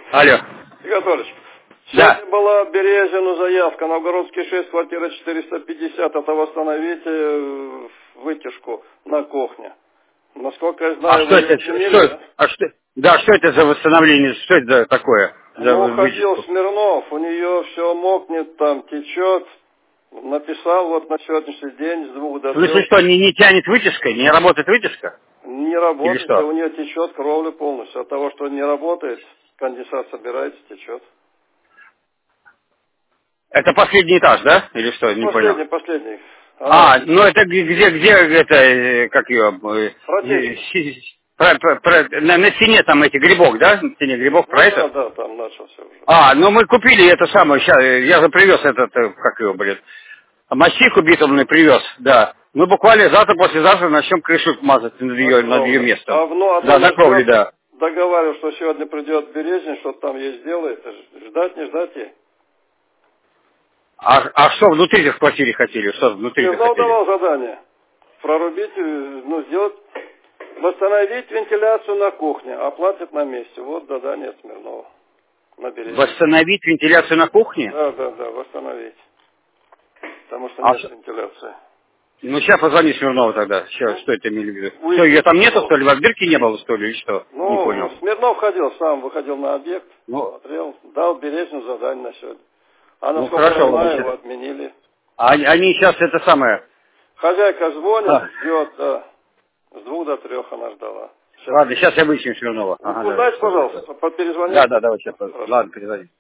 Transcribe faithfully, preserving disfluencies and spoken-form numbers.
Алло. Игорь Анатольевич, Да. сегодня была Березину заявка, Новгородский шесть, квартира четыреста пятьдесят, это восстановить э, вытяжку на кухне. Насколько я знаю, А что вы ее это? отменили, Что, да? а что, да, что это за восстановление? Что это за такое? За Ну, ходил вытяжку? Смирнов, у нее все мокнет, там течет. Написал вот на сегодняшний день с двух до В смысле, трех. что, не, не тянет вытяжка? Не работает вытяжка? Не Или работает, а что? у нее течет кровля полностью. От того, что не работает, конденсат собирается, течет. Это последний этаж, да? Или что? Не понял. Последний, последний. Она А, ну это г- где, где это, э, как ее, э, э, протечка. си- про- про- про- на, на стене там эти грибок, да? На стене грибок, про Ну да, это? да, там начался уже. А, ну мы купили это самое, ща, э, я же привез этот, э, как его, блин, мастиху битумный привез, да. Мы буквально завтра, послезавтра начнем крышу мазать над На ее, над ее кровлю. местом. А ну, одно Да, не на кровле, ждет. да. Договариваю, что сегодня придет Березин, что-то там ей сделает. Ж- Ждать, не ждать ей. А, а что внутри в квартире хотели? Что внутри-то Смирнов хотели? давал задание. Прорубить, э, ну, сделать, восстановить вентиляцию на кухне. Оплатят на месте. Вот задание от Смирнова. На Березин. Восстановить вентиляцию на кухне? Да, да, да, восстановить. Потому что А, нет ш- вентиляции. ну сейчас позвони Смирнову тогда. Ща, Ну, что это имели в виду? Что, ее выясните, там нету, что ли? В пожалуйста. отбирке не было, что ли, или что? Не Ну, понял. Смирнов ходил сам, выходил на объект, Ну, смотрел, дал Березину задание на сегодня. А ну насколько я хорошо, ладно, знаю, сейчас. его отменили. А они, они сейчас это самое. Хозяйка звонит, А, ждет, да. С двух до трех она ждала. Сейчас. ладно, сейчас я выясню Смирнова. Ну, Ага, давай. узнайте, Всё, всё, всё. пожалуйста, по- перезвоните. Да, да, давай сейчас. Хорошо. Ладно, перезвони.